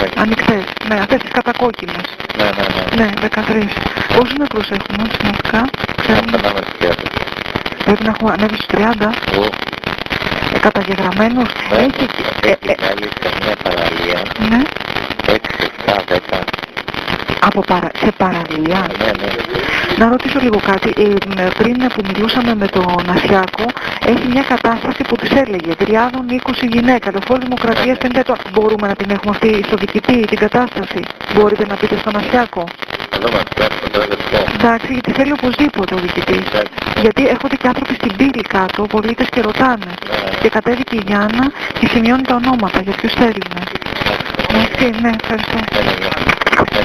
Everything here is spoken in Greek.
Ανοιχτές. Ναι, αυτές τις κατακόκκινες. Ναι. Ναι, 13. Πόσους νεκρούς έχουμε συνολικά, ξέρουμε. Πρέπει να έχουμε ανέβει στους 30. Καταγεγραμμένους. Έχει άλλη σε μια παραλία. Ναι. 6, 7, 10. Σε παραλία. Ναι. Να ρωτήσω λίγο κάτι. Πριν που μιλούσαμε με τον Ασιάκο, έχει μια κατάσταση που της έλεγε τριάδων 20 γυναίκα. Το φως Δημοκρατίας 50. Μπορούμε να την έχουμε αυτή στο διοικητή, την κατάσταση. Μπορείτε να πείτε στον Ασιάκο. Εντάξει, γιατί θέλει οπωσδήποτε ο διοικητής. Γιατί έρχονται και άνθρωποι στην πύλη κάτω, πολίτες και ρωτάνε. Και κατέβηκε η Γιάννα και σημειώνει τα ονόματα για ποιους θέλουν. Ναι, ευχαριστώ.